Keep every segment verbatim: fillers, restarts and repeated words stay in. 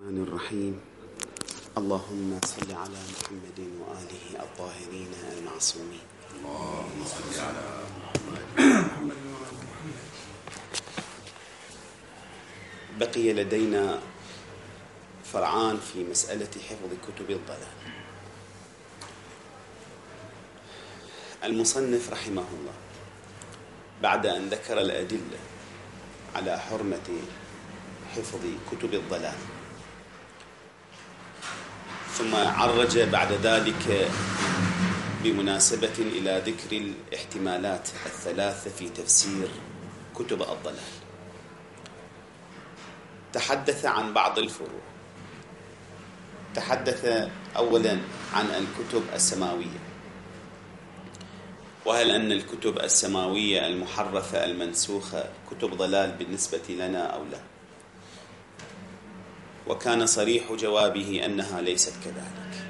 الرحمن الرحيم. اللهم صل على محمد وآله الطاهرين المعصومين. اللهم صل على محمد. بقي لدينا فرعان في مسألة حفظ كتب الضلال. المصنف رحمه الله بعد أن ذكر الأدلة على حرمة حفظ كتب الضلال، ثم عرج بعد ذلك بمناسبة إلى ذكر الاحتمالات الثلاثة في تفسير كتب الضلال. تحدث عن بعض الفروع. تحدث أولا عن الكتب السماوية، وهل أن الكتب السماوية المحرفة المنسوخة كتب ضلال بالنسبة لنا أو لا؟ وكان صريح جوابه أنها ليست كذلك.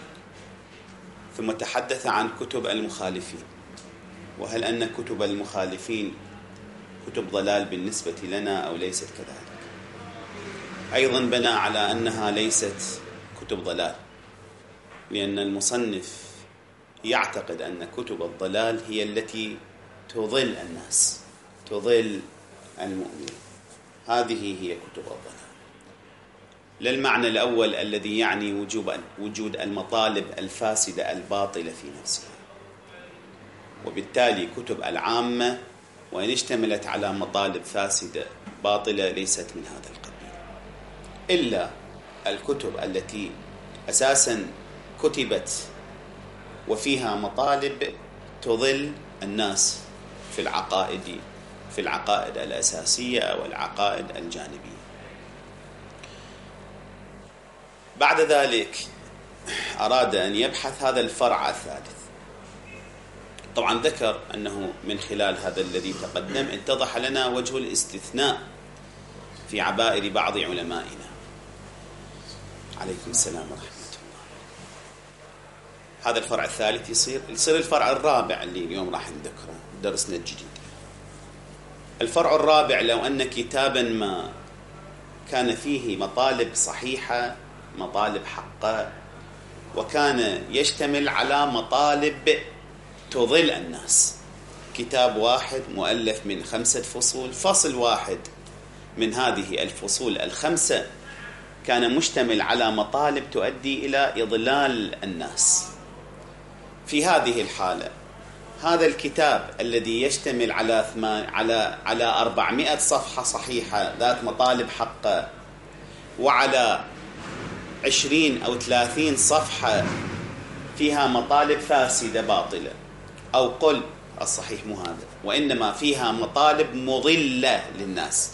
ثم تحدث عن كتب المخالفين، وهل أن كتب المخالفين كتب ضلال بالنسبة لنا أو ليست كذلك؟ أيضا بنى على أنها ليست كتب ضلال، لأن المصنف يعتقد أن كتب الضلال هي التي تضل الناس، تضل المؤمنين. هذه هي كتب الضلال، للمعنى الأول الذي يعني وجوب وجود المطالب الفاسدة الباطلة في نفسها. وبالتالي كتب العامة وإن اشتملت على مطالب فاسدة باطلة ليست من هذا القبيل، إلا الكتب التي أساسا كتبت وفيها مطالب تضل الناس في العقائد في العقائد الأساسية والعقائد الجانبية. بعد ذلك أراد أن يبحث هذا الفرع الثالث. طبعا ذكر أنه من خلال هذا الذي تقدم اتضح لنا وجه الاستثناء في عبائر بعض علمائنا. عليكم السلام ورحمة الله. هذا الفرع الثالث يصير يصير الفرع الرابع اللي اليوم راح نذكره درسنا الجديد. الفرع الرابع: لو أن كتابا ما كان فيه مطالب صحيحة، مطالب حقة، وكان يشتمل على مطالب تضل الناس. كتاب واحد مؤلف من خمسة فصول، فصل واحد من هذه الفصول الخمسة كان مشتمل على مطالب تؤدي إلى إضلال الناس. في هذه الحالة هذا الكتاب الذي يشتمل على ثمان على على أربعمائة صفحة صحيحة ذات مطالب حقة، وعلى عشرين أو ثلاثين صفحة فيها مطالب فاسدة باطلة، أو قل الصحيح مو هذا، وإنما فيها مطالب مضلة للناس.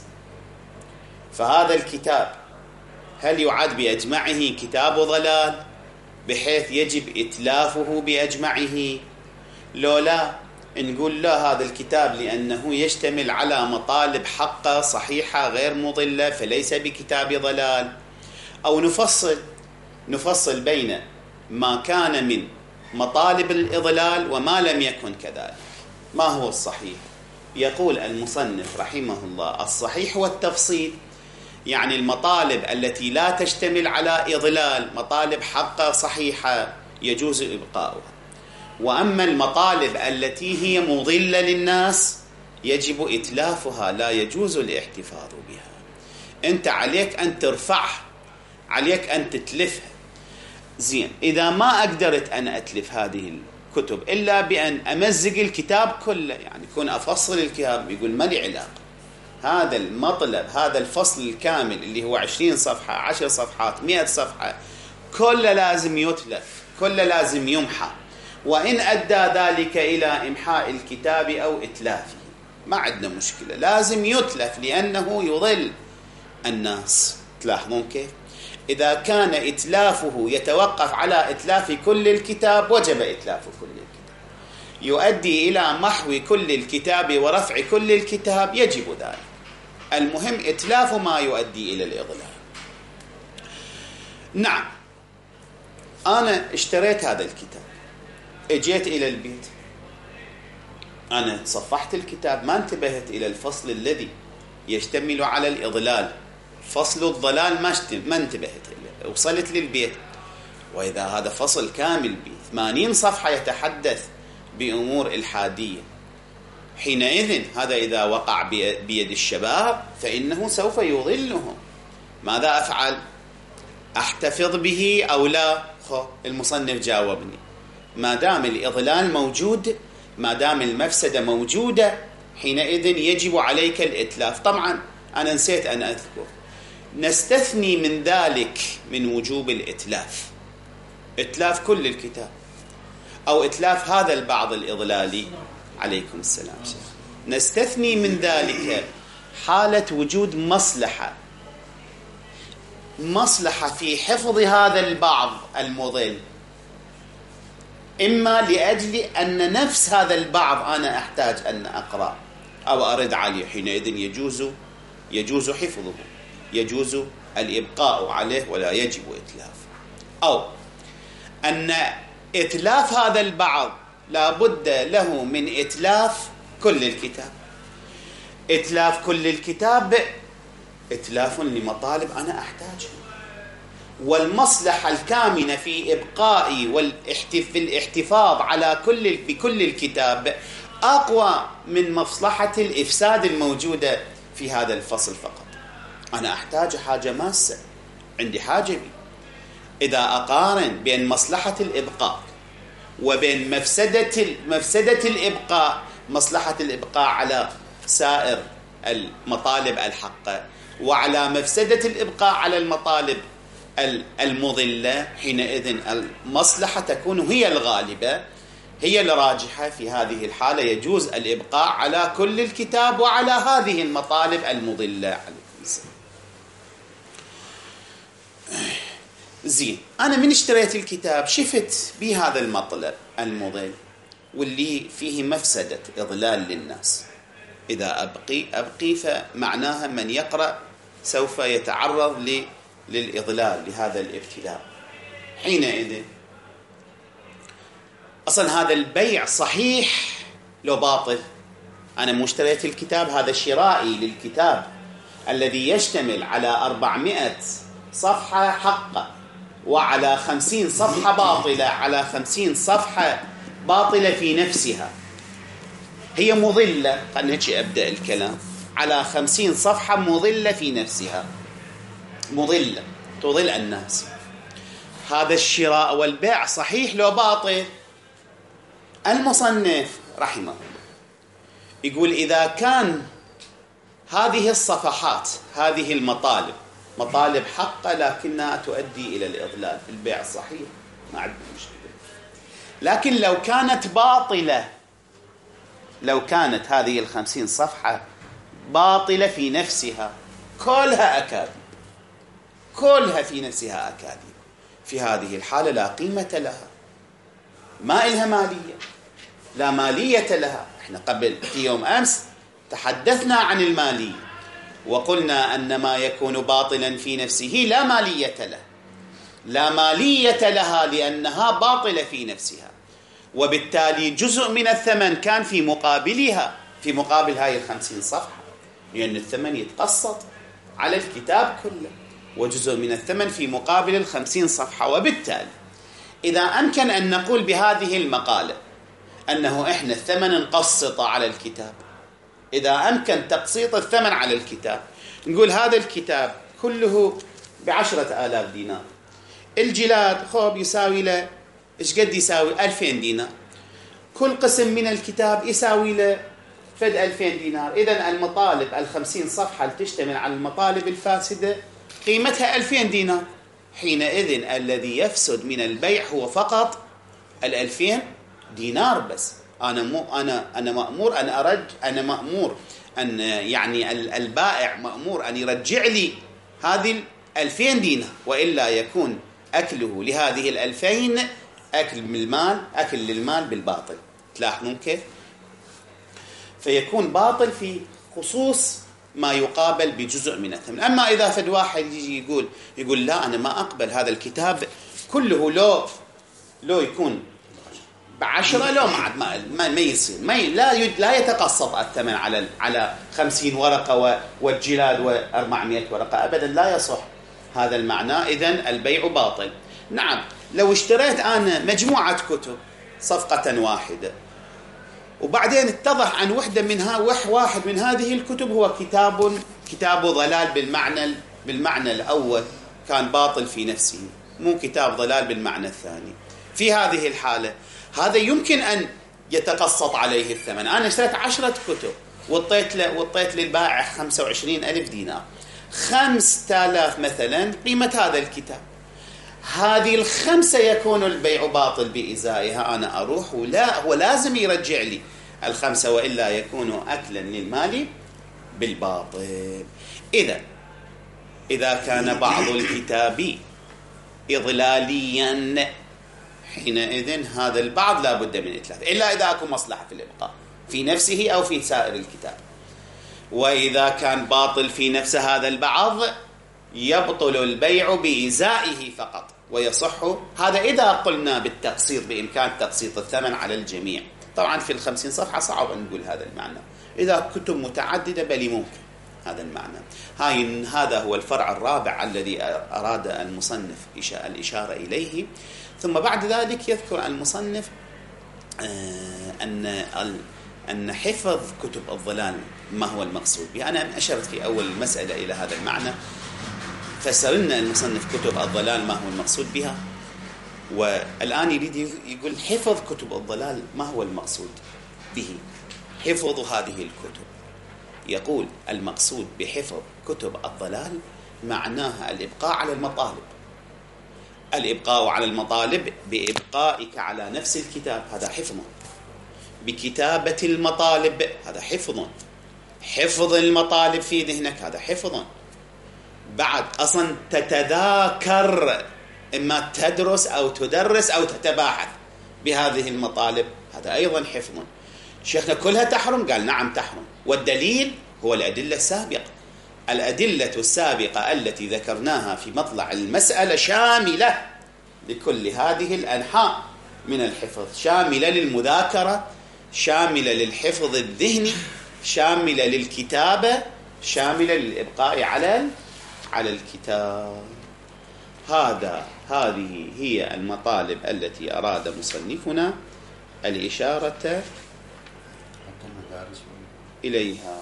فهذا الكتاب هل يعد بأجمعه كتاب ضلال بحيث يجب إتلافه بأجمعه؟ لو لا، نقول لا، هذا الكتاب لأنه يشتمل على مطالب حقة صحيحة غير مضلة فليس بكتاب ضلال. أو نفصل نفصل بين ما كان من مطالب الإضلال وما لم يكن كذلك. ما هو الصحيح؟ يقول المصنف رحمه الله: الصحيح والتفصيل، يعني المطالب التي لا تشتمل على إضلال، مطالب حقة صحيحة يجوز إبقاؤها. وأما المطالب التي هي مضلة للناس يجب إتلافها، لا يجوز الاحتفاظ بها. أنت عليك أن ترفعها، عليك أن تتلفها. زين، إذا ما أقدرت أن أتلف هذه الكتب إلا بأن أمزق الكتاب كله، يعني يكون أفصل الكتاب، يقول ما لي علاقة، هذا المطلب، هذا الفصل الكامل اللي هو عشرين صفحة، عشر صفحات، مئة صفحة، كله لازم يتلف، كله لازم يمحى، وإن أدى ذلك إلى إمحاء الكتاب أو إتلافه ما عندنا مشكلة، لازم يتلف لأنه يضل الناس. تلاحظون كيف؟ إذا كان إتلافه يتوقف على إتلاف كل الكتاب وجب إتلاف كل الكتاب. يؤدي إلى محو كل الكتاب ورفع كل الكتاب يجب ذلك. المهم إتلاف ما يؤدي إلى الإضلال. نعم، أنا اشتريت هذا الكتاب، اجيت إلى البيت، أنا صفحت الكتاب، ما انتبهت إلى الفصل الذي يشتمل على الإضلال فصل الضلال ما ما انتبهت له، وصلت للبيت، وإذا هذا فصل كامل ب ثمانين صفحة يتحدث بأمور إلحادية، حينئذ هذا إذا وقع بيد الشباب فإنه سوف يضلهم. ماذا أفعل؟ أحتفظ به أو لا؟ خو المصنف جاوبني، ما دام الإضلال موجود، ما دام المفسدة موجودة، حينئذ يجب عليك الإتلاف. طبعا أنا نسيت أن أذكر، نستثني من ذلك من وجوب الإتلاف إتلاف كل الكتاب أو إتلاف هذا البعض الإضلالي. عليكم السلام شيخ. نستثني من ذلك حالة وجود مصلحة مصلحة في حفظ هذا البعض المضل، إما لأجل أن نفس هذا البعض أنا أحتاج أن أقرأ أو أرد عليه، حينئذ يجوز يجوز حفظه، يجوز الإبقاء عليه ولا يجب إتلاف. أو أن إتلاف هذا البعض لا بد له من إتلاف كل الكتاب. إتلاف كل الكتاب إتلاف لمطالب أنا أحتاجها، والمصلحة الكامنة في إبقاء والاحتفاظ على كل بكل الكتاب أقوى من مصلحة الإفساد الموجودة في هذا الفصل فقط. أنا أحتاج حاجة ماسة، عندي حاجة بي. إذا أقارن بين مصلحة الإبقاء وبين مفسدة مفسدة الإبقاء، مصلحة الإبقاء على سائر المطالب الحقة وعلى مفسدة الإبقاء على المطالب المضلة، حينئذ المصلحة تكون هي الغالبة، هي الراجحة. في هذه الحالة يجوز الإبقاء على كل الكتاب وعلى هذه المطالب المضلة. عليكم السلام. زين، أنا من اشتريت الكتاب شفت بهذا المطلب المضل واللي فيه مفسدة إضلال للناس. إذا أبقي أبقي فمعناها من يقرأ سوف يتعرض للإضلال لهذا الابتلاء. حينئذ أصلا هذا البيع صحيح لو باطل. أنا مشتريت الكتاب، هذا شرائي للكتاب الذي يشتمل على أربعمائة صفحة حقة وعلى خمسين صفحة باطلة، على خمسين صفحة باطلة في نفسها، هي مضلة. خلنا هيك أبدأ الكلام على خمسين صفحة مضلة في نفسها، مضلة تضل الناس. هذا الشراء والبيع صحيح لو باطل. المصنف رحمه الله يقول إذا كان هذه الصفحات، هذه المطالب مطالب حقة لكنها تؤدي إلى الإضلال، البيع صحيح ما عندنا مشكلة. لكن لو كانت باطلة، لو كانت هذه الخمسين صفحة باطلة في نفسها، كلها أكاذيب، كلها في نفسها أكاذيب، في هذه الحالة لا قيمة لها، ما إلها مالية، لا مالية لها. احنا قبل في يوم أمس تحدثنا عن المالية وقلنا أن ما يكون باطلا في نفسه لا مالية له، لا مالية لها لأنها باطلة في نفسها، وبالتالي جزء من الثمن كان في مقابلها، في مقابل هاي الخمسين صفحة، لأن الثمن يتقسط على الكتاب كله، وجزء من الثمن في مقابل الخمسين صفحة. وبالتالي إذا أمكن أن نقول بهذه المقالة أنه إحنا الثمن انقسط على الكتاب، إذا أمكن تقسيط الثمن على الكتاب، نقول هذا الكتاب كله بعشرة آلاف دينار، الجلاد خوب يساوي له إيش قد يساوي؟ ألفين دينار، كل قسم من الكتاب يساوي له فد ألفين دينار. إذن المطالب الخمسين صفحة اللي تشتمل على المطالب الفاسدة قيمتها ألفين دينار. حينئذ الذي يفسد من البيع هو فقط الألفين دينار بس. أنا مو أنا أنا مأمور أن أرج أنا مأمور أن يعني البائع مأمور أن يرجع لي هذه الألفين دينار، وإلا يكون أكله لهذه الألفين أكل من المال، أكل للمال بالباطل. تلاحظون كيف؟ فيكون باطل في خصوص ما يقابل بجزء من الثمن. أما إذا فد واحد يجي يقول يقول لا أنا ما أقبل هذا الكتاب كله، لو لو يكون بعشرة لو ما ما, ما, ما يصير ما ي... لا يد... لا يتقسط الثمن على على خمسين ورقة و... والجلاد وأربعمائة ورقة أبدا، لا يصح هذا المعنى. إذن البيع باطل. نعم لو اشتريت أنا مجموعة كتب صفقة واحدة وبعدين اتضح عن وحدة منها وح واحد من هذه الكتب هو كتاب كتاب ضلال بالمعنى بالمعنى الأول، كان باطل في نفسه، مو كتاب ضلال بالمعنى الثاني، في هذه الحالة هذا يمكن أن يتقسط عليه الثمن. أنا اشتريت عشرة كتب وطيت له وطيت للبائع خمسة وعشرين ألف دينار، خمسة آلاف مثلا قيمة هذا الكتاب، هذه الخمسة يكون البيع باطل بإزائها. أنا أروح ولا هو لازم يرجع لي الخمسة وإلا يكون أكلا للمال بالباطل. إذا إذا كان بعض الكتاب إضلاليا حينئذ هذا البعض لا بد من إتلاف، إلا إذا أكون مصلحة في الإبقاء في نفسه أو في سائر الكتاب. وإذا كان باطل في نفس هذا البعض يبطل البيع بإزائه فقط ويصح هذا إذا قلنا بالتقسيط بإمكان تقسيط الثمن على الجميع. طبعا في الخمسين صفحة صعب أن نقول هذا المعنى، إذا كتب متعددة بل ممكن هذا المعنى. هاي هذا هو الفرع الرابع الذي أراد المصنف الإشارة إليه. ثم بعد ذلك يذكر المصنف أن أن حفظ كتب الضلال ما هو المقصود به. أنا أشرت في أول مسألة إلى هذا المعنى، فسرنا المصنف كتب الضلال ما هو المقصود بها، والآن يريد يقول حفظ كتب الضلال ما هو المقصود به. حفظ هذه الكتب، يقول المقصود بحفظ كتب الضلال معناها الإبقاء على المطالب. الإبقاء على المطالب بإبقائك على نفس الكتاب هذا حفظ، بكتابة المطالب هذا حفظ، حفظ المطالب في ذهنك هذا حفظ، بعد أصلا تتذاكر إما تدرس أو تدرس أو تتباحث بهذه المطالب هذا أيضا حفظ. شيخنا كلها تحرم؟ قال نعم تحرم، والدليل هو الأدلة السابقة. الأدلة السابقة التي ذكرناها في مطلع المسألة شاملة لكل هذه الأنحاء من الحفظ، شاملة للمذاكرة، شاملة للحفظ الذهني، شاملة للكتابة، شاملة للإبقاء على على الكتاب. هذا هذه هي المطالب التي أراد مصنفنا الإشارة إليها.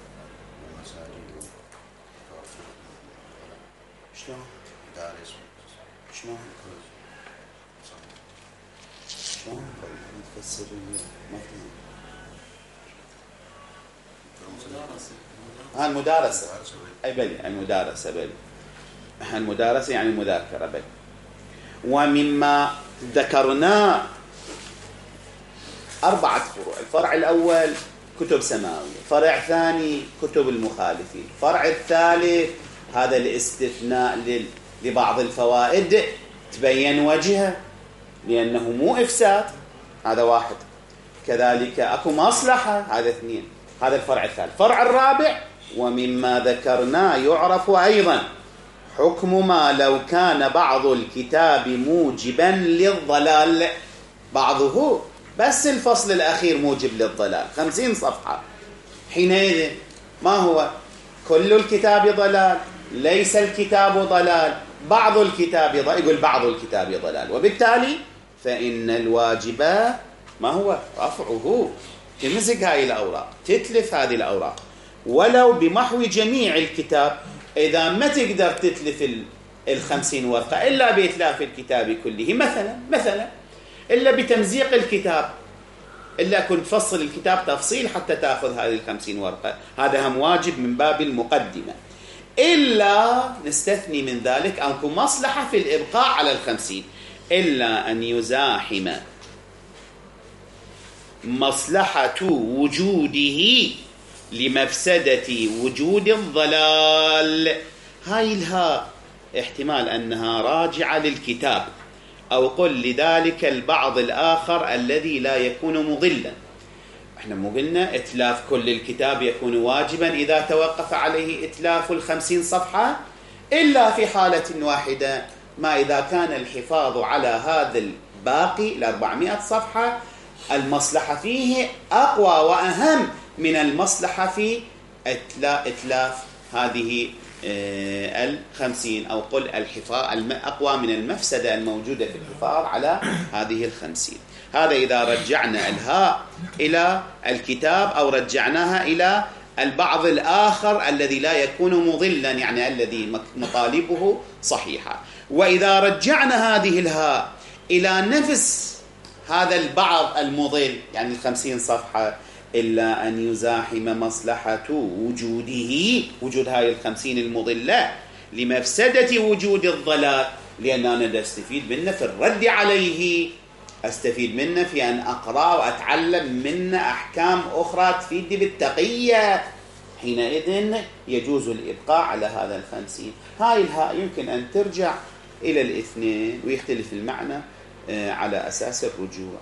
شلون؟ شلون؟ شلون؟ تفسر مثلا ها المدارسة، أي بلي المدارسة بلي المدارسة يعني المذاكرة بلي. ومما ذكرنا أربعة فروع. الفرع الأول كتب سماوية، فرع ثاني كتب المخالفين، فرع الثالث هذا الاستثناء لبعض الفوائد تبين وجهه لأنه مو إفساد، هذا واحد، كذلك أكو مصلحة، هذا اثنين، هذا الفرع الثالث. الفرع الرابع ومما ذكرنا يعرف أيضا حكم ما لو كان بعض الكتاب موجبا للضلال، بعضه بس الفصل الأخير موجب للضلال خمسين صفحة، حينئذ ما هو كل الكتاب ضلال؟ ليس الكتاب ضلال، بعض الكتاب ضلال، يقول بعض الكتاب ضلال، وبالتالي فإن الواجب ما هو رفعه، تمسك هاي الأوراق، تتلف هذه الأوراق ولو بمحو جميع الكتاب. إذا ما تقدر تتلف الخمسين ورقة إلا بإتلاف الكتاب كله مثلا مثلا إلا بتمزيق الكتاب، إلا كنت تفصل الكتاب تفصيل حتى تأخذ هذه الخمسين ورقة، هذا هم واجب من باب المقدمة. إلا نستثني من ذلك أنكم مصلحة في الإبقاء على الخمسين، إلا أن يزاحم مصلحة وجوده لمفسدة وجود الضلال. هاي الها احتمال أنها راجعة للكتاب، أو قل لذلك البعض الآخر الذي لا يكون مضلا. احنا مو قلنا اتلاف كل الكتاب يكون واجبا إذا توقف عليه اتلاف الخمسين صفحة، إلا في حالة واحدة، ما إذا كان الحفاظ على هذا باقي الأربعمائة صفحة المصلحة فيه أقوى وأهم من المصلحة في إتلاف هذه الخمسين، أو قل الحفاظ أقوى من المفسدة الموجودة في الحفاظ على هذه الخمسين. هذا إذا رجعنا الهاء إلى الكتاب أو رجعناها إلى البعض الآخر الذي لا يكون مضلا، يعني الذي مطالبه صحيحة. وإذا رجعنا هذه الهاء إلى نفس هذا البعض المضل، يعني الخمسين صفحة، إلا أن يزاحم مصلحة وجوده، وجود هاي الخمسين المضلة، لمفسدة وجود الضلال، لأننا نستفيد منه في الرد عليه، أستفيد منه في أن أقرأ وأتعلم منه أحكام أخرى تفيد بالتقية. حينئذ يجوز الإبقاء على هذا الخمسين. هاي الهاء يمكن أن ترجع إلى الاثنين ويختلف المعنى على أساس الرجوع.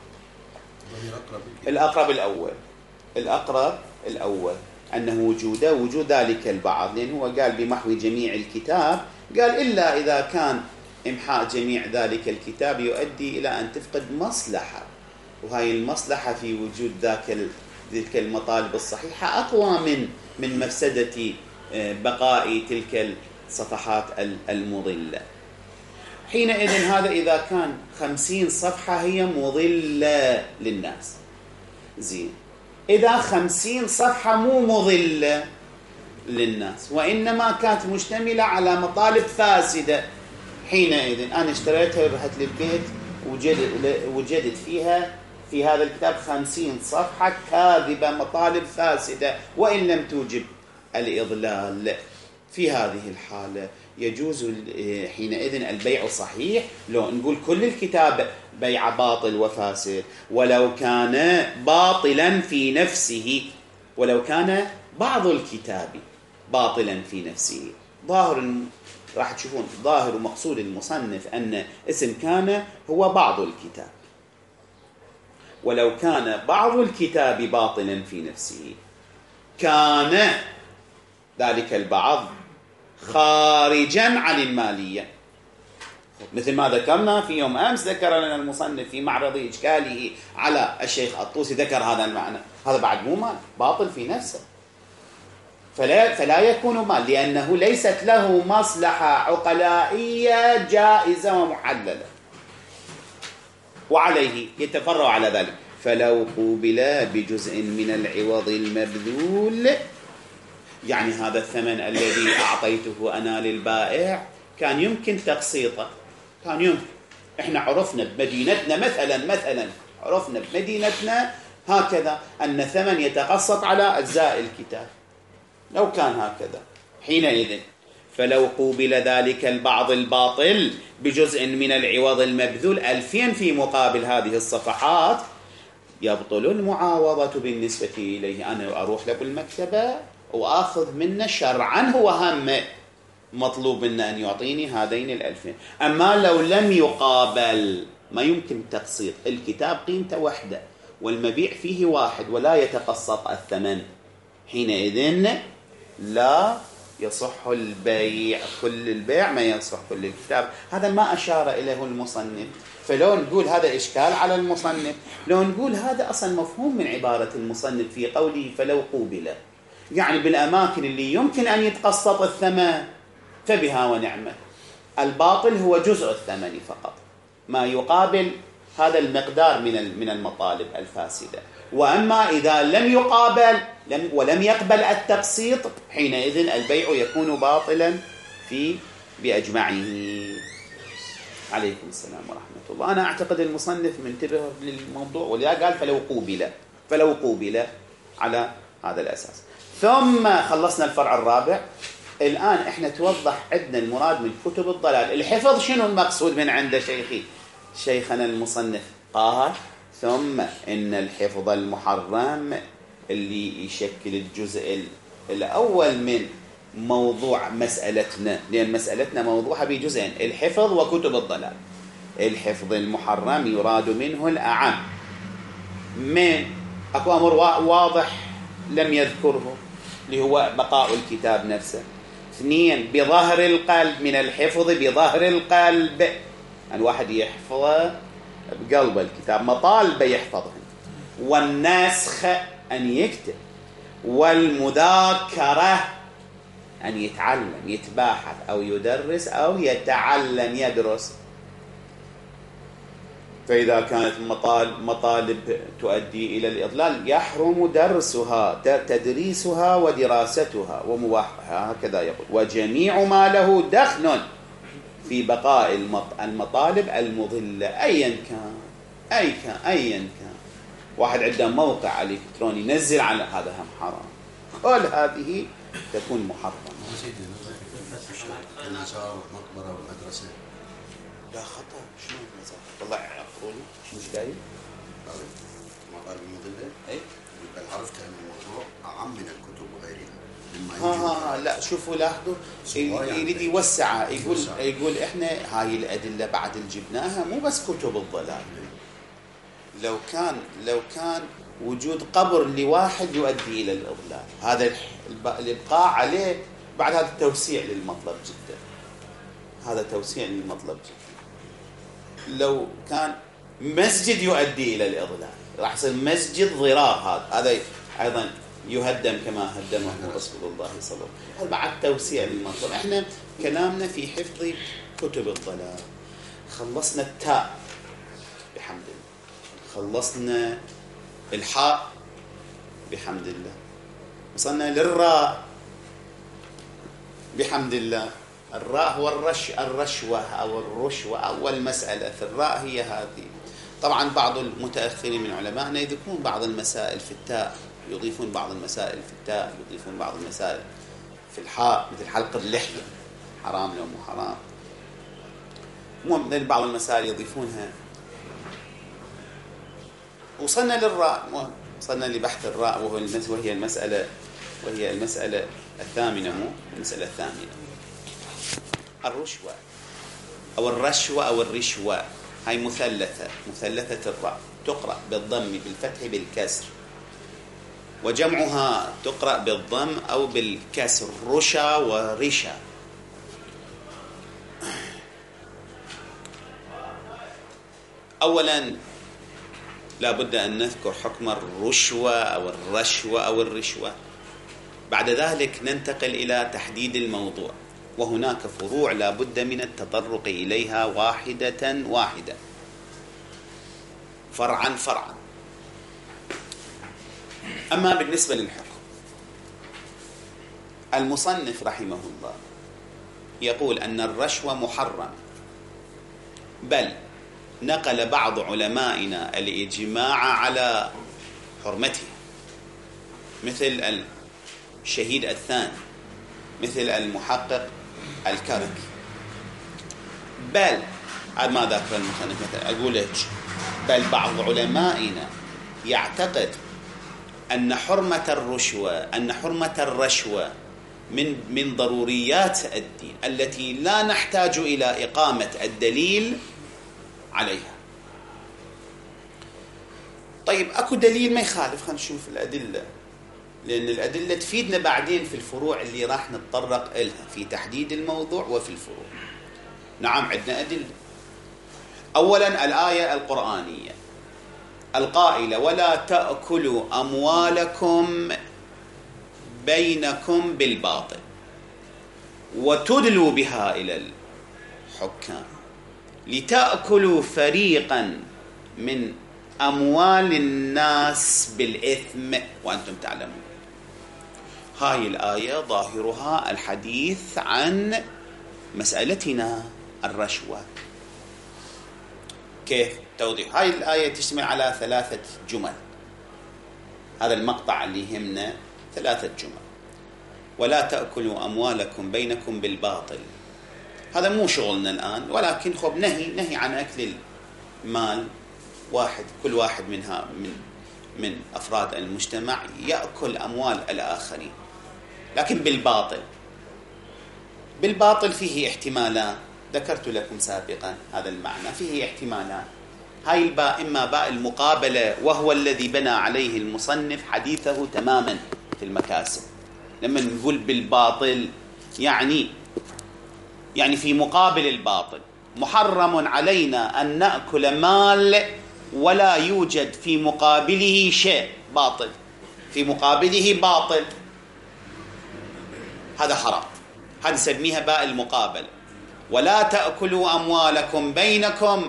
الأقرب الأول الأقرب الأول أنه وجوده وجود ذلك البعض، لأنه هو قال بمحو جميع الكتاب، قال إلا إذا كان إمحاء جميع ذلك الكتاب يؤدي إلى أن تفقد مصلحة، وهي المصلحة في وجود ذاك تلك المطالب الصحيحة أقوى من من مفسدة بقاء تلك الصفحات المضلة. حينئذ هذا إذا كان خمسين صفحة هي مضلة للناس، زين. إذا خمسين صفحة مو مضلة للناس وإنما كانت مشتملة على مطالب فاسدة، حينئذ أنا اشتريتها ورحت للبيت وجدت وجدت فيها في هذا الكتاب خمسين صفحة كاذبة، مطالب فاسدة، وإن لم توجب الإضلال، في هذه الحالة يجوز حينئذ البيع صحيح. لو نقول كل الكتاب بيع باطل وفاسد، ولو كان باطلا في نفسه، ولو كان بعض الكتاب باطلا في نفسه، ظاهر راح تشوفون ظاهر ومقصود المصنف أن اسم كان هو بعض الكتاب، ولو كان بعض الكتاب باطلا في نفسه كان ذلك البعض خارجا عن المالية، مثل ما ذكرنا في يوم أمس. ذكر لنا المصنف في معرض إشكاله على الشيخ الطوسي، ذكر هذا المعنى. هذا بعد مو مال، باطل في نفسه، فلا, فلا يكون مال، لأنه ليست له مصلحة عقلائية جائزة ومحللة، وعليه يتفرع على ذلك. فلو قوبل بجزء من العوض المبذول، يعني هذا الثمن الذي أعطيته أنا للبائع كان يمكن تقسيطه، كان يمكن. إحنا عرفنا بمدينتنا مثلا مثلا عرفنا بمدينتنا هكذا أن ثمن يتقسط على أجزاء الكتاب، لو كان هكذا حينئذ فلو قوبل ذلك البعض الباطل بجزء من العوض المبذول ألفين في مقابل هذه الصفحات، يبطل المعاوضة بالنسبة إليه. أنا أروح له بالمكتبة وآخذ منه شرعا، هو هم مطلوب منه أن يعطيني هذين الألفين. أما لو لم يقابل ما يمكن تقسيط، الكتاب قيمته واحدة والمبيع فيه واحد ولا يتقسط الثمن، حينئذ لا يصح البيع، كل البيع ما يصح كل الكتاب. هذا ما أشار إليه المصنف، فلو نقول هذا إشكال على المصنف، لو نقول هذا أصلا مفهوم من عبارة المصنف في قوله فلو قوبل، يعني بالأماكن اللي يمكن أن يتقسط الثمن فبها ونعمة. الباطل هو جزء الثمن فقط، ما يقابل هذا المقدار من من المطالب الفاسدة. وأما إذا لم يقابل لم ولم يقبل التقسيط، حينئذ البيع يكون باطلا في بأجمعه. عليكم السلام ورحمة الله. أنا أعتقد المصنف منتبه للموضوع، ولذا قال فلو قوبل فلو قوبل على هذا الأساس. ثم خلصنا الفرع الرابع. الآن إحنا توضح عندنا المراد من كتب الضلال. الحفظ شنو المقصود من عند شيخي شيخنا المصنف؟ قال ثم إن الحفظ المحرم اللي يشكل الجزء الأول من موضوع مسألتنا، لأن مسألتنا موضوعها بجزئين، الحفظ وكتب الضلال. الحفظ المحرم يراد منه الأعم، من أكو أمر واضح لم يذكره اللي هو بقاء الكتاب نفسه. اثنين، بظهر القلب، من الحفظ بظهر القلب، الواحد يحفظ بقلب الكتاب مطالبه يحفظهن، والنسخ أن يكتب، والمذاكرة أن يتعلم يتباحث أو يدرس أو يتعلم يدرس. فإذا كانت مطالب تؤدي إلى الإضلال يحرم درسها تدريسها ودراستها ومباحثها، هكذا يقول. وجميع ما له دخل في بقاء المطالب المضلة أيا كان أي كان أيا كان. واحد عنده موقع إلكتروني ينزل على هذا هم حرام، كل هذه تكون محرمة. المزار والمقبرة والمدرسة لا خطأ. شنو المزار؟ طلع عقولي مش دايم المطالب المضلة. اي بل عرفت أن الموضوع أعم من الكتب وغيرها. ها ها لا شوفوا لاحظوا يريد يوسعها، يقول يقول احنا هاي الأدلة بعد اللي جبناها مو بس كتب الضلال. لو كان لو كان وجود قبر لواحد يؤدي إلى الإضلال، هذا الإبقاء عليه بعد هذا التوسيع للمطلب جدا، هذا توسيع للمطلب جدا. لو كان مسجد يؤدي إلى الإضلال راح يصير مسجد ضرار، هذا هذا أيضا يهدم كما هدمه رسول الله صلى الله عليه وسلم. بعد توسيع للمطلب. احنا كلامنا في حفظ كتب الضلال. خلصنا التاء بحمد الله، خلصنا الحاء بحمد الله، وصلنا للراء بحمد الله. الراء هو الرش الرشوة أو الرشوة. أول مسألة في الراء هي هذه. طبعا بعض المتأخرين من علمائنا يذكرون بعض المسائل في التاء، يضيفون بعض المسائل في التاء، يضيفون بعض المسائل في الحاء، مثل حلق اللحية حرام لو مو حرام. بعض المسائل يضيفونها. وصلنا للراء، وصلنا لبحث الراء وهو وهي المسألة وهي المسألة الثامنة مو المسألة الثامنة. الرشوة أو الرشوة أو الرشوة هاي مثلثة مثلثة الراء، تقرأ بالضم بالفتح بالكسر، وجمعها تقرأ بالضم أو بالكسر، رشا ورشا. أولا لا بد أن نذكر حكم الرشوة أو الرشوة أو الرشوة، بعد ذلك ننتقل إلى تحديد الموضوع، وهناك فروع لا بد من التطرق إليها واحدة واحدة فرعا فرعا. أما بالنسبة للحكم، المصنف رحمه الله يقول أن الرشوة محرم، بل نقل بعض علمائنا الإجماع على حرمته، مثل الشهيد الثاني، مثل المحقق الكركي. بل هذا ما ذكر المصنف، مثلا أقول لك بل بعض علمائنا يعتقد أن حرمة الرشوة أن حرمة الرشوة من من ضروريات الدين التي لا نحتاج إلى إقامة الدليل عليها. طيب أكو دليل ما يخالف، خلينا نشوف الأدلة، لأن الأدلة تفيدنا بعدين في الفروع اللي راح نتطرق إلها في تحديد الموضوع وفي الفروع. نعم عندنا أدلة. أولا الآية القرآنية القائلة ولا تأكلوا أموالكم بينكم بالباطل وتدلوا بها إلى الحكام لتأكلوا فريقا من أموال الناس بالإثم وأنتم تعلمون. هاي الآية ظاهرها الحديث عن مسألتنا الرشوة. كيف توضيح؟ هاي الآية تشتمل على ثلاثة جمل، هذا المقطع اللي يهمنا ثلاثة جمل. ولا تأكلوا أموالكم بينكم بالباطل، هذا مو شغلنا الآن، ولكن خب نهي نهي عن أكل المال. واحد كل واحد منها من من أفراد المجتمع يأكل أموال الآخرين، لكن بالباطل. بالباطل فيه احتمالات ذكرت لكم سابقا، هذا المعنى فيه احتمالات. هاي الباء إما باء المقابلة، وهو الذي بنى عليه المصنف حديثه تماما في المكاسب. لما نقول بالباطل يعني يعني في مقابل الباطل، محرم علينا أن نأكل مال ولا يوجد في مقابله شيء باطل، في مقابله باطل، هذا حرام. هذا نسميها باء المقابل. ولا تأكلوا أموالكم بينكم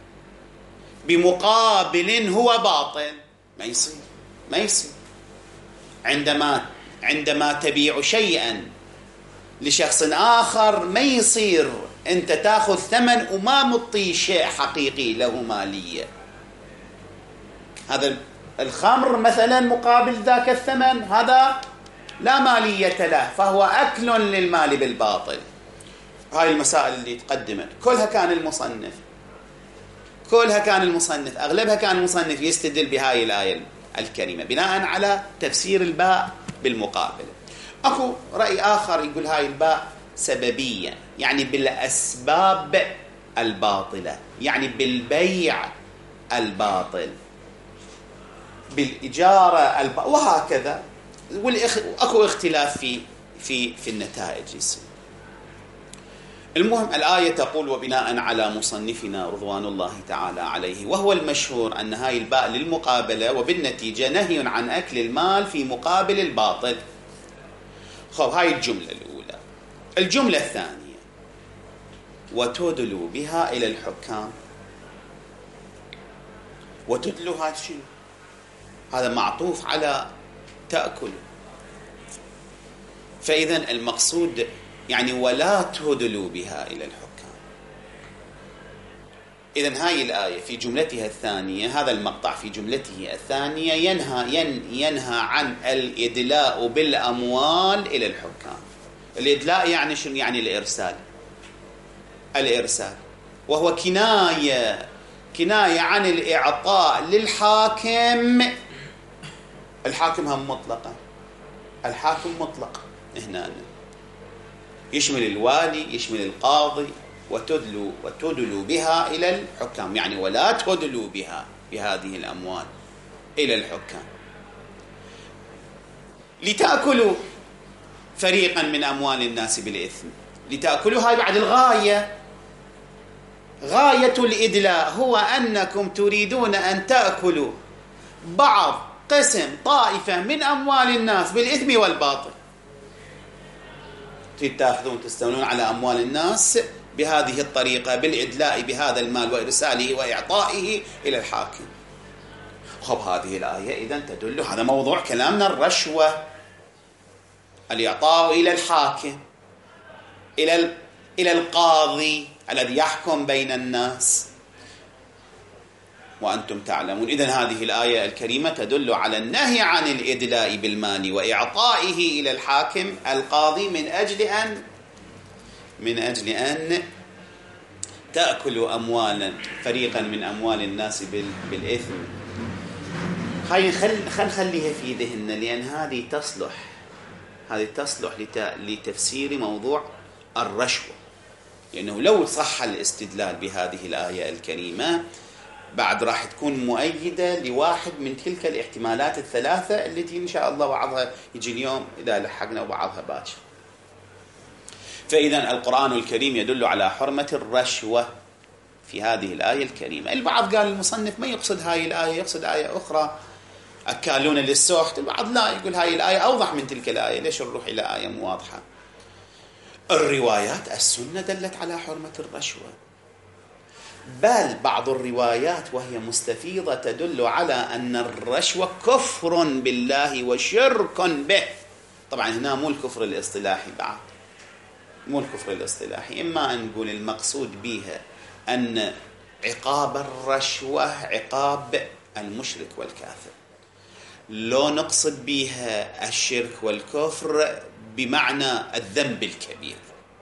بمقابل هو باطل، ما يصير ما يصير. عندما عندما تبيع شيئا لشخص آخر ما يصير أنت تأخذ ثمن وما مطي شيء حقيقي له مالية. هذا الخمر مثلا مقابل ذاك الثمن هذا لا مالية له، فهو أكل للمال بالباطل. هاي المسائل اللي تقدمت كلها كان المصنف كلها كان المصنف أغلبها كان المصنف يستدل بهاي الآية الكريمة بناء على تفسير الباء بالمقابل. أكو رأي آخر يقول هاي الباء سببية، يعني بالأسباب الباطلة، يعني بالبيع الباطل، بالإجارة الباطلة، وهكذا. وأكو اختلاف في في في النتائج يصير. المهم الآية تقول وبناء على مصنفنا رضوان الله تعالى عليه، وهو المشهور أن هاي الباء للمقابلة، وبالنتيجة نهي عن أكل المال في مقابل الباطل. خب هاي الجملة الأولى. الجملة الثانية وتدلوا بها إلى الحكام. وتدلوا هذا شنو؟ هذا معطوف على تأكل، فإذا المقصود يعني ولا تدلوا بها إلى الحكام. إذن هاي الآية في جملتها الثانية، هذا المقطع في جملته الثانية ينهى ينهى عن الإدلاء بالأموال إلى الحكام. الإدلاء يعني شنو؟ يعني الإرسال. الإرسال وهو كناية كناية عن الإعطاء للحاكم. الحاكم هم مطلقة، الحاكم مطلق هنا يشمل الوالي يشمل القاضي. وتدلوا وتدلوا بها إلى الحكام، يعني ولا تدلوا بها بهذه الأموال إلى الحكام لتأكلوا فريقا من أموال الناس بالإثم. لتأكلوا هاي بعد الغاية. غاية الإدلاء هو أنكم تريدون أن تأكلوا بعض قسم طائفة من أموال الناس بالإثم والباطل. تأخذون تستولون على أموال الناس بهذه الطريقة، بالإدلاء بهذا المال وإرساله وإعطائه إلى الحاكم. خب هذه الآية إذن تدل، هذا موضوع كلامنا، الرشوة، الإعطاء إلى الحاكم، إلى إلى القاضي الذي يحكم بين الناس، وأنتم تعلمون. إذن هذه الآية الكريمة تدل على النهي عن الإدلاء بالمال وإعطائه إلى الحاكم القاضي من أجل أن من أجل أن تأكلوا أموالا فريقا من أموال الناس بالإثم. هاي خل خل نخليها في ذهننا، لأن هذه تصلح هذه تصلح لتفسير موضوع الرشوة، لأنه لو صح الاستدلال بهذه الآية الكريمة بعد راح تكون مؤيدة لواحد من تلك الاحتمالات الثلاثة التي إن شاء الله بعضها يجي اليوم إذا لحقنا وبعضها باكر. فإذا القرآن الكريم يدل على حرمة الرشوة في هذه الآية الكريمة. البعض قال المصنف ما يقصد هاي الآية، يقصد آية أخرى، أكالون للسحت. البعض لا، يقول هاي الآية أوضح من تلك الآية، ليش نروح إلى آية مو واضحة؟ الروايات السنة دلت على حرمة الرشوة، بل بعض الروايات وهي مستفيضة تدل على أن الرشوة كفر بالله وشرك به. طبعا هنا مو الكفر الاصطلاحي، بعد مو الكفر الاصطلاحي، إما أن نقول المقصود بها أن عقاب الرشوة عقاب المشرك والكافر، لو نقصد بها الشرك والكفر بمعنى الذنب الكبير،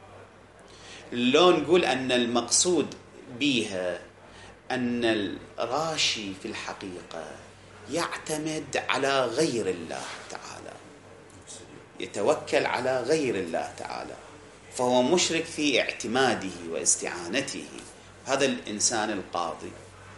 لو نقول أن المقصود بها أن الراشي في الحقيقة يعتمد على غير الله تعالى، يتوكل على غير الله تعالى، فهو مشرك في اعتماده واستعانته. هذا الإنسان القاضي.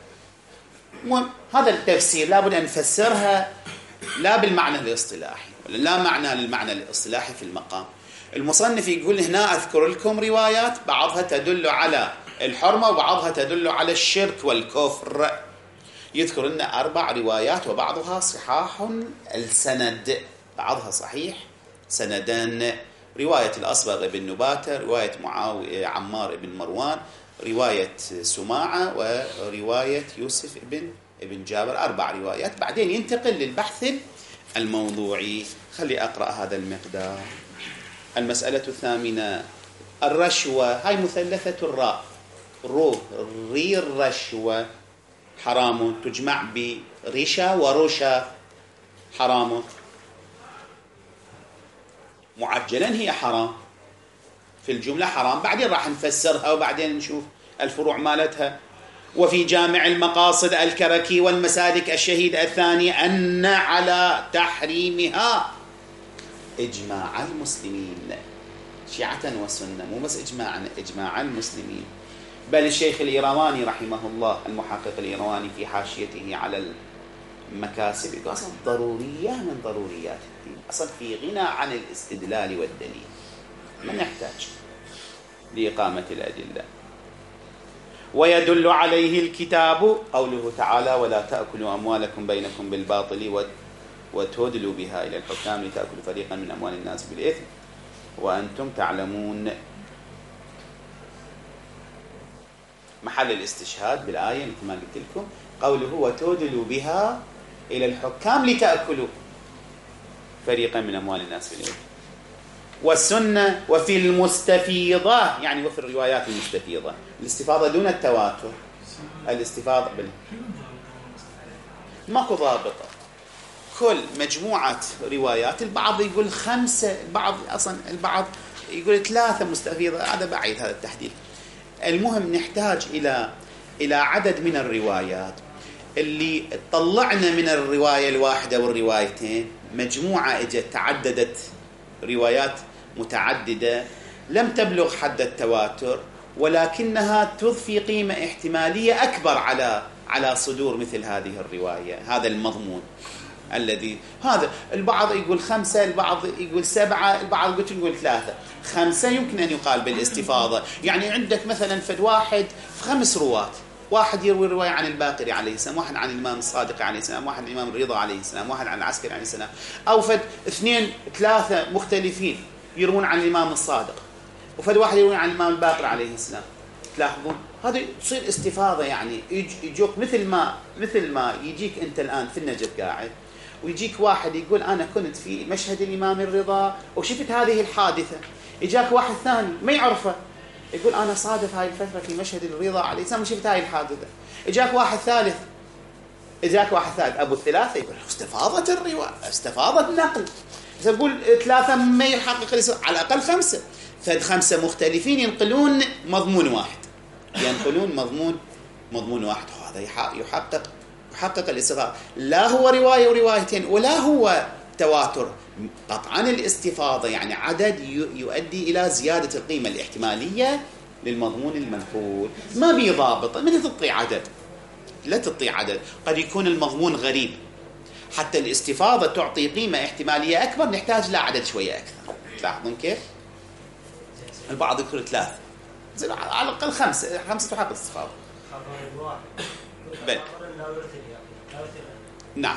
هذا التفسير لابد أن نفسرها لا بالمعنى الاصطلاحي، لا معنى للمعنى الاصطلاحي في المقام. المصنف يقول هنا أذكر لكم روايات بعضها تدل على الحرمة وبعضها تدل على الشرك والكفر. يذكر لنا أربع روايات وبعضها صحاح السند، بعضها صحيح سندان. رواية الأصبغ بن نباتة، رواية معاوية عمار بن مروان، رواية سماعة، ورواية يوسف بن ابن جابر. أربع روايات. بعدين ينتقل للبحث الموضوعي. خلي أقرأ هذا المقدار. المسألة الثامنة، الرشوة. هاي مثلثة الراء، رو ري الرشوة حرام، تجمع برشا ورشا حرام. معجلا هي حرام في الجملة حرام، بعدين راح نفسرها وبعدين نشوف الفروع مالتها. وفي جامع المقاصد الكركي والمسالك الشهيد الثاني أن على تحريمها إجماع المسلمين، شيعة وسنة، مو بس إجماع إجماع المسلمين. بل الشيخ الإيرواني رحمه الله، المحقق الإيرواني في حاشيته على المكاسب، يقول أصلا ضرورية من ضروريات الدين، أصلا في غنى عن الاستدلال والدليل، ما نحتاج لإقامة الأدلة. ويدل عليه الكتاب قوله تعالى: ولا تأكلوا أموالكم بينكم بالباطل وتدلوا بها إلى الحكام لتأكلوا فريقا من أموال الناس بالإثم وأنتم تعلمون. محل الاستشهاد بالآية مثل ما قلت لكم قوله: وتدلوا بها إلى الحكام لتأكلوا فريقا من أموال الناس بالإثم. والسنة وفي المستفيضة، يعني وفي الروايات المستفيضة، الاستفاضة دون التواتر، الاستفاضة بال... ماكو ضابطة، كل مجموعة روايات. البعض يقول خمسة، البعض أصلا البعض يقول ثلاثة مستفيضة، هذا بعيد هذا التحديد. المهم نحتاج إلى إلى عدد من الروايات اللي طلعنا من الرواية الواحدة والروايتين مجموعة اجت تعددت روايات متعددة لم تبلغ حد التواتر، ولكنها تضفي قيمة احتمالية أكبر على على صدور مثل هذه الرواية. هذا المضمون الذي هذا البعض يقول خمسة، البعض يقول سبعة، البعض يقول ثلاثة. خمسة يمكن أن يقال بالاستفاضة، يعني عندك مثلا فد واحد في خمس رواة، واحد يروي رواية عن الباقري عليه السلام، واحد عن الإمام الصادق عليه السلام، واحد عن الإمام الرضا عليه السلام، واحد عن العسكري عليه السلام، أو فد اثنين ثلاثة مختلفين يروون عن الإمام الصادق، وفد واحد يروون عن الإمام الباقر عليه السلام. تلاحظون هذه تصير استفاضة، يعني يجوك مثل ما مثل ما يجيك أنت الآن في النجف قاعد ويجيك واحد يقول أنا كنت في مشهد الإمام الرضا وشفت هذه الحادثة، يجاك واحد ثاني ما يعرفه يقول أنا صادف هاي الفترة في مشهد الرضا عليه السلام وشفت هاي الحادثة. يجاك واحد ثالث يجاك واحد ثالث أبو الثلاثة يقول استفاضة الرواية، استفاضة النقل. يقول ثلاثة ما يحقق، على الأقل خمسة، فد خمسة مختلفين ينقلون مضمون واحد، ينقلون مضمون مضمون واحد. هذا يحقق يحقق الاستفاضة. لا هو رواية وروايتين ولا هو تواتر، قطعا الاستفاضة يعني عدد يؤدي إلى زيادة القيمة الاحتمالية للمضمون المنقول. ما بي ضابط، من تعطي عدد، لا تعطي عدد، قد يكون المضمون غريب. حتى الاستفاضة تعطي قيمة احتمالية أكبر نحتاج لا عدد شوية أكثر. تلاحظون كيف؟ البعض يذكر ثلاثة، على الأقل خمسة، خمسة تحقق الاستفاضة. بل نعم،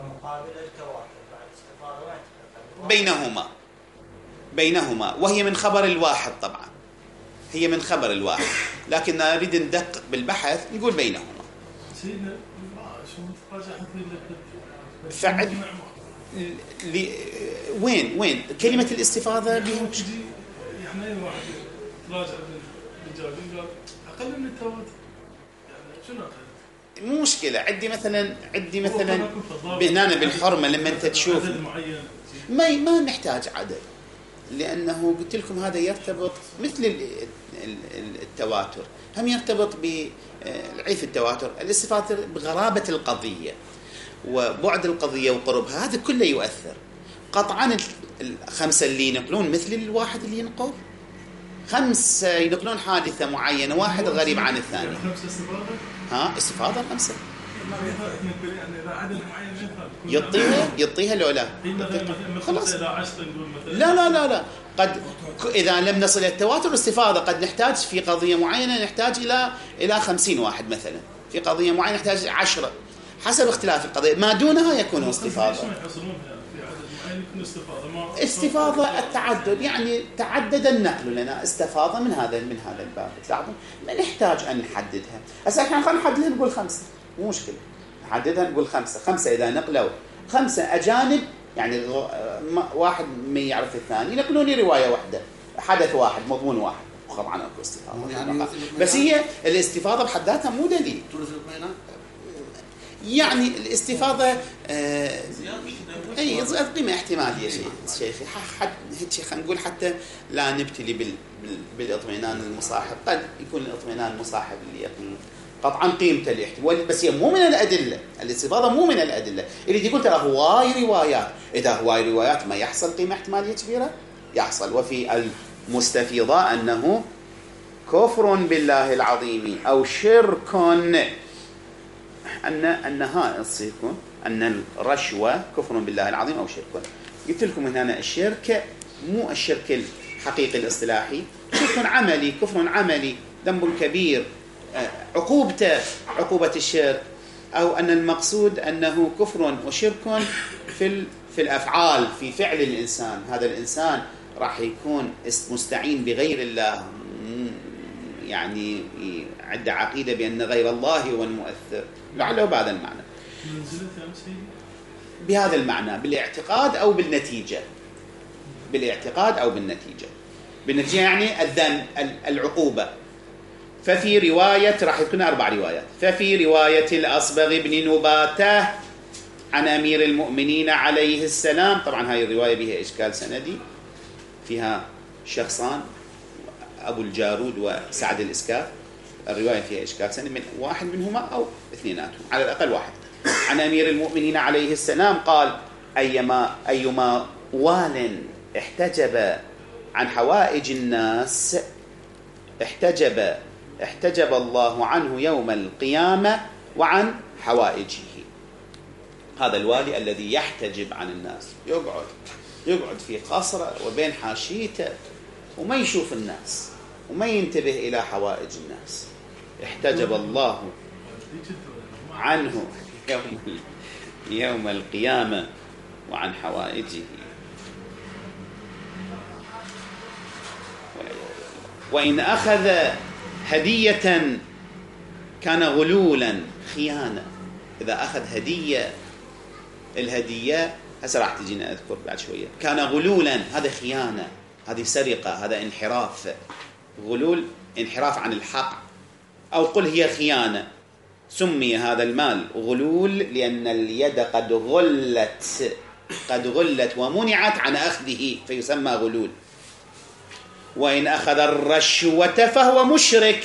بينهما بينهما وهي من خبر الواحد، طبعا هي من خبر الواحد، لكن نريد ندقق بالبحث نقول بينهما. فعل ل... وين وين كلمة الاستفاضة بها يعني واحد راجع بالرجال قال أقل من التواتر، يعني شنو أقل؟ مو مشكلة. عندي مثلا عندي مثلا هنا بالحرمة لما أنت تشوف ما ما نحتاج عدد، لأنه قلت لكم هذا يرتبط مثل التواتر، هم يرتبط بالعيف التواتر الاستفاضة بغرابة القضية وبعد القضية وقربها، هذا كله يؤثر. قطعا الخمسة اللي ينقلون مثل الواحد اللي ينقل، خمسة ينقلون حادثة معينة، واحد غريب عن الثاني. ها استفاضة خمسة يعني اذا عدد معين ما يفهم يعطيها يعطيها لو لا خلاص الى عشرة نقول مثلا لا لا لا لا قد اذا لم نصل الى التواتر الاستفاضه قد نحتاج في قضيه معينه نحتاج الى الى خمسين واحد مثلا، في قضيه معينه نحتاج عشرة حسب اختلاف القضيه، ما دونها يكون استفاضه. استفاضة التعدد يعني تعدد النقل لنا استفاضة من هذا من هذا الباب، تلاحظون ما نحتاج أن نحددها. هسه احنا خلينا نحددها نقول خمسة مو مشكلة، نحددها نقول خمسة خمسة إذا نقلوا خمسة أجانب يعني واحد ما يعرف الثاني ينقلون رواية واحدة حدث واحد مضمون واحد طبعا اكو استفاضة يعني بس هي الاستفاضة بحد ذاتها مو دليل يعني الاستفاضة آه اي قيمة احتمالية شيء شيخي حد هيك خلينا نقول حتى لا نبتلي بال بالاطمئنان المصاحب، قد يكون الاطمئنان المصاحب اللي يقين قطعا قيمته الاحتمال بس هي مو من الادله، الاستفاضة مو من الادله اللي تقول ترى هواي روايات، اذا هواي روايات ما يحصل قيمة احتمالية كبيرة يحصل. وفي المستفيضة انه كفر بالله العظيم او شرك أن أنها يصيركم أن الرشوة كفر بالله العظيم أو شرك. قلت لكم هنا الشرك مو الشرك الحقيقي الاصطلاحي، شرك عملي كفر عملي ذنب كبير عقوبته عقوبة الشرك، أو أن المقصود أنه كفر وشرك في في الأفعال في فعل الإنسان، هذا الإنسان راح يكون مستعين بغير الله يعني عنده عقيدة بأن غير الله هو المؤثر لعله بهذا المعنى بهذا المعنى بالاعتقاد أو بالنتيجة بالاعتقاد أو بالنتيجة بالنتيجة يعني الذنب العقوبة. ففي رواية راح يكون أربع روايات. ففي رواية الأصبغ بن نباتة عن أمير المؤمنين عليه السلام، طبعا هاي الرواية بها إشكال سندي فيها شخصان أبو الجارود وسعد الإسكاف، الرواية فيها إشكال سند من واحد منهما أو اثنيناتهم على الأقل واحد. عن أمير المؤمنين عليه السلام قال أيما, أيما وال احتجب عن حوائج الناس احتجب احتجب الله عنه يوم القيامة وعن حوائجه. هذا الوالي الذي يحتجب عن الناس يقعد يقعد في قصره وبين حاشيته وما يشوف الناس وما ينتبه إلى حوائج الناس، احتجب الله عنه يوم, يوم القيامة وعن حوائجه. وإن أخذ هدية كان غلولا خيانة. إذا أخذ هدية الهدية هسه راح تجينا أذكر بعد شوية كان غلولا، هذا خيانة، هذه سرقة، هذا انحراف. غلول انحراف عن الحق، أو قل هي خيانة. سمي هذا المال غلول لأن اليد قد غلت قد غلت ومنعت عن أخذه فيسمى غلول. وإن أخذ الرشوة فهو مشرك.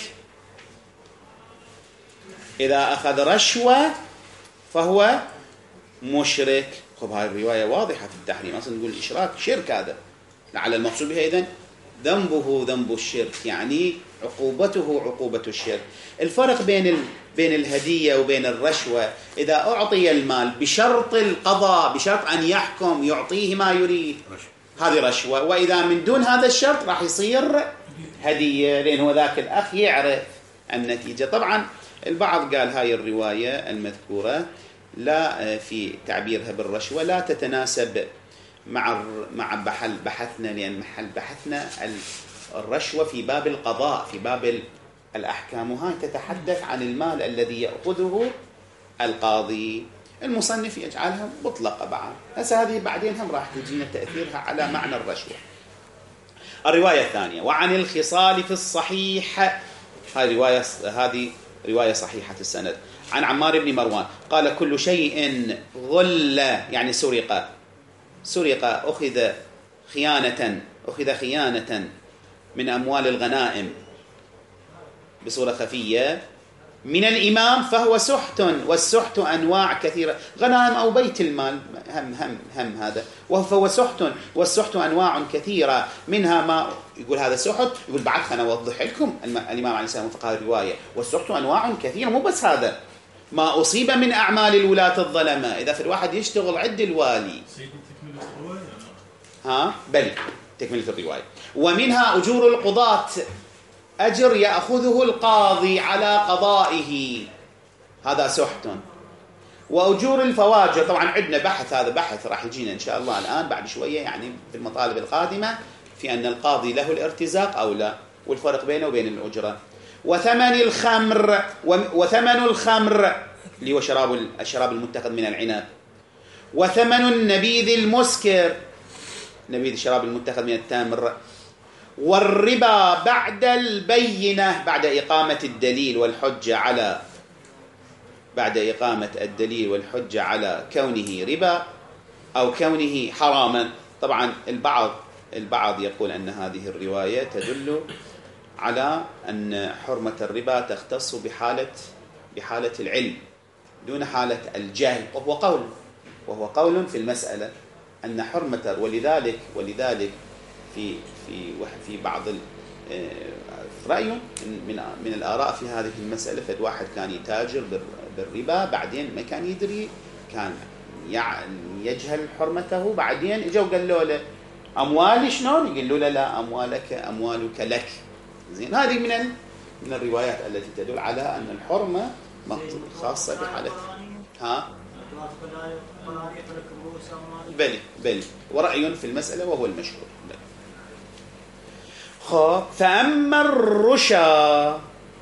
إذا أخذ رشوة فهو مشرك. خب هاي الرواية واضحة في التحريم، أصلا نقول الإشراك شرك، هذا لعل المقصود بها إذن ذنبه ذنب الشرك، يعني عقوبته عقوبة الشرك. الفرق بين ال... بين الهدية وبين الرشوة، إذا أعطي المال بشرط القضاء، بشرط أن يحكم يعطيه ما يريد، هذه رشوة. وإذا من دون هذا الشرط راح يصير هدية، لأن هو ذاك الأخ يعرف النتيجة. طبعا البعض قال هاي الرواية المذكورة لا في تعبيرها بالرشوة لا تتناسب مع مع محل بحثنا، لأن محل بحثنا الرشوة في باب القضاء، في باب الأحكام، وهاي تتحدث عن المال الذي يأخذه القاضي. المصنف يجعلها مطلقة بعد، هسه هذه بعدين هم راح تجينا تأثيرها على معنى الرشوة. الرواية الثانية وعن الخصال في الصحيح، هذه رواية هذه رواية صحيحة السند، عن عمار بن مروان قال كل شيء غل يعني سرق سرق أخذ خيانة أخذ خيانة من أموال الغنائم بصورة خفية من الإمام فهو سحت، والسحت أنواع كثيرة، غنائم أو بيت المال هم هم هم هذا، وهو سحت، والسحت أنواع كثيرة منها ما يقول هذا سحت، يقول بعد خلنا أوضح لكم الإمام عليه السلام فقه الرواية والسحت أنواع كثيرة، مو بس هذا ما أصيب من أعمال الولاة الظلمة. إذا في الواحد يشتغل عند الوالي سيدي تكملة الرواية. ها بل تكملة الرواية. ومنها أجور القضاة، أجر يأخذه القاضي على قضائه، هذا سحت. وأجور الفواجر، طبعا عندنا بحث، هذا بحث راح يجينا إن شاء الله الآن بعد شوية يعني في المطالب القادمة، في أن القاضي له الارتزاق أو لا، والفرق بينه وبين الأجرة. وثمن الخمر، وثمن الخمر اللي هو شراب الشراب المتخذ من العنب. وثمن النبيذ المسكر، نبيذ الشراب المتخذ من التمر. والربا بعد البينة، بعد إقامة الدليل والحجة على بعد إقامة الدليل والحجة على كونه ربا أو كونه حراما. طبعا البعض البعض يقول أن هذه الرواية تدل على أن حرمة الربا تختص بحالة بحالة العلم دون حالة الجهل، وهو قول وهو قول في المسألة أن حرمة، ولذلك ولذلك في في في بعض رأي من من الآراء في هذه المسألة، فد واحد كان يتاجر بالربا بعدين ما كان يدري، كان يجهل حرمته، بعدين اجوا قالوا له أموالي شلون؟ يقول له لا، أموالك أموالك لك. زين، هذه من من الروايات التي تدل على أن الحرمة خاصة بحالة ها بل بل ورأي في المسألة وهو المشهور. فأما الرشا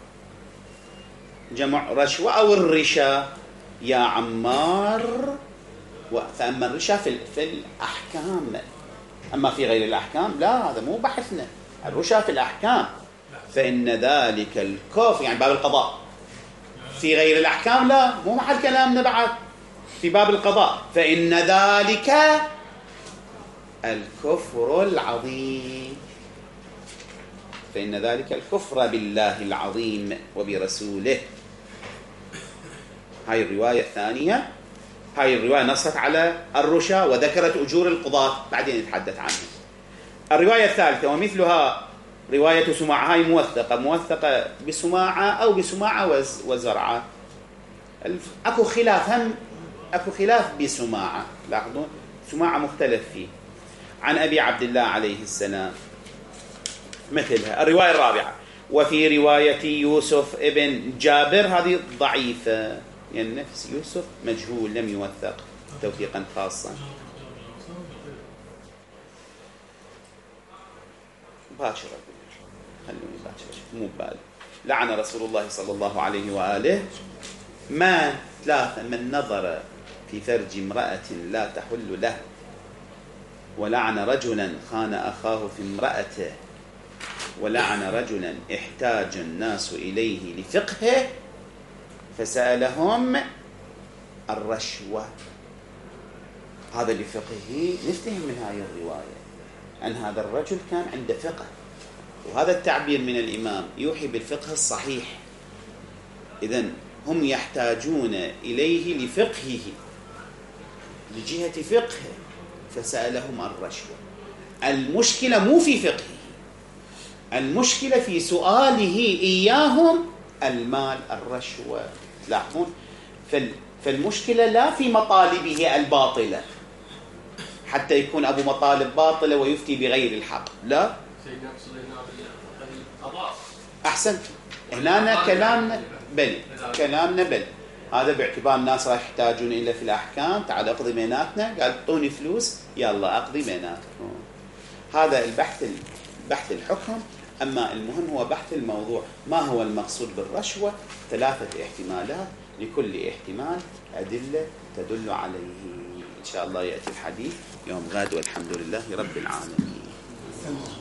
جمع رشوة أو الرشا يا عمار، فأما الرشا في في الأحكام، أما في غير الأحكام لا، هذا مو بحثنا. الرشا في الأحكام فإن ذلك الكفر، يعني باب القضاء. في غير الأحكام لا، مو محل كلامنا بعد. في باب القضاء فإن ذلك الكفر العظيم، فإن ذلك الكفر بالله العظيم وبرسوله. هاي الرواية الثانية، هاي الرواية نصت على الرشا وذكرت أجور القضاة، بعدين نتحدث عنها. الرواية الثالثة ومثلها رواية سماعة، هاي موثقة موثقة بسماعة أو بسماعة وزرعة. أكو خلاف، هم أكو خلاف بسماعة، لاحظون سماعة مختلف فيه. عن أبي عبد الله عليه السلام مثلها. الرواية الرابعة وفي رواية يوسف ابن جابر، هذه ضعيفة يعني نفس يوسف مجهول لم يوثق توثيقا خاصا. باكر خلوني باكر مو ببالي. لعن رسول الله صلى الله عليه وآله ما ثلاثة: من نظر في فرج امرأة لا تحل له، ولعن رجلا خان أخاه في امرأته، ولعن رجلا احتاج الناس إليه لفقهه فسألهم الرشوة. هذا لفقهه نفتهم من هذه الرواية أن هذا الرجل كان عنده فقه، وهذا التعبير من الإمام يوحي بالفقه الصحيح. إذن هم يحتاجون إليه لفقهه، لجهة فقهه، فسألهم الرشوة. المشكلة مو في فقهه، المشكلة في سؤاله إياهم المال، الرشوة. لاحظون، فالمشكلة لا في مطالبه الباطلة حتى يكون أبو مطالب باطلة ويفتي بغير الحق، لا. أحسنت، هنا كلامنا بل كلامنا بل هذا باعتبار الناس راح يحتاجون إلا في الأحكام. تعال أقضي بيناتنا، قال اعطوني فلوس يلا أقضي بيناتكم. هذا البحث بحث الحكم. أما المهم هو بحث الموضوع، ما هو المقصود بالرشوة؟ ثلاثة احتمالات، لكل احتمال أدلة تدل عليه. إن شاء الله يأتي الحديث يوم غد، والحمد لله رب العالمين.